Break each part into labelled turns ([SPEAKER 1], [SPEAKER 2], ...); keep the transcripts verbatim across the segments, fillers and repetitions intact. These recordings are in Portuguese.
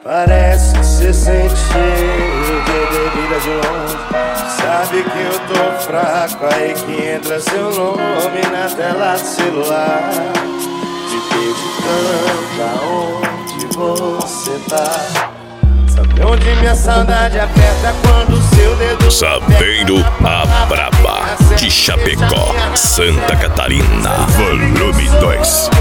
[SPEAKER 1] Parece que cê sente cheiro de bebida de longe. Sabe que eu tô fraco, aí que entra seu nome na tela do celular. Me perguntando aonde você tá. Sabe onde minha saudade aperta quando o seu dedo...
[SPEAKER 2] Sabendo a braba de Chapecó, Santa Catarina, volume dois.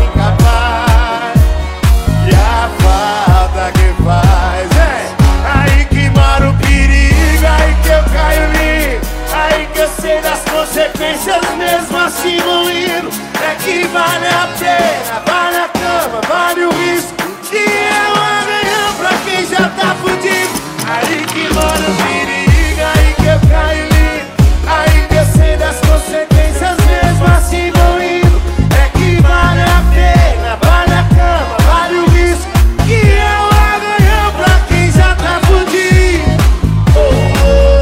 [SPEAKER 1] E a falta que faz, é aí que mora o perigo, aí que eu caio lindo, aí que eu sei das consequências, mesmo assim vou indo. É que vale a pena, vale a cama, vale o risco, que é um arranhão pra quem já tá fudido. Aí que mora o perigo, aí que eu caio lindo, aí que eu sei das consequências, mesmo assim vou indo. É que vale a pena, vale a cama, vale o risco, que é um arranhão pra quem já tá fudido. Oh, oh,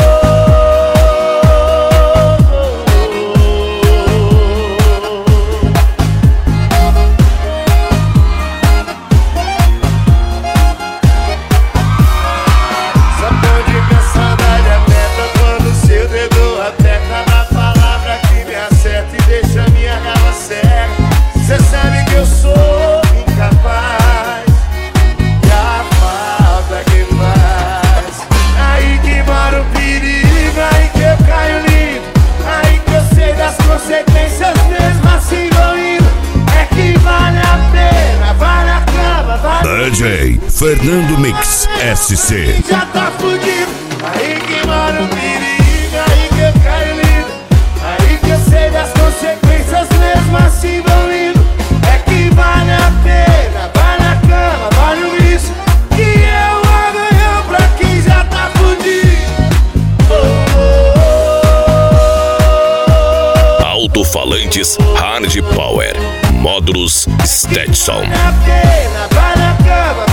[SPEAKER 1] consequências, mesmo assim vou indo. É que vale a pena, vale a cama, vale
[SPEAKER 2] D J Fernando Mix S C.
[SPEAKER 1] já tá fudido. Aí que mora o perigo, aí que eu caio lindo, aí que eu sei das consequências, mesmo assim vou indo. É que vale a pena, vale a cama, vale o risco, que é um arranhão pra quem já tá fudido. Oh, oh,
[SPEAKER 2] Alto-falantes Hard Power, módulos Stetson.
[SPEAKER 1] vale a pena, vale a cama,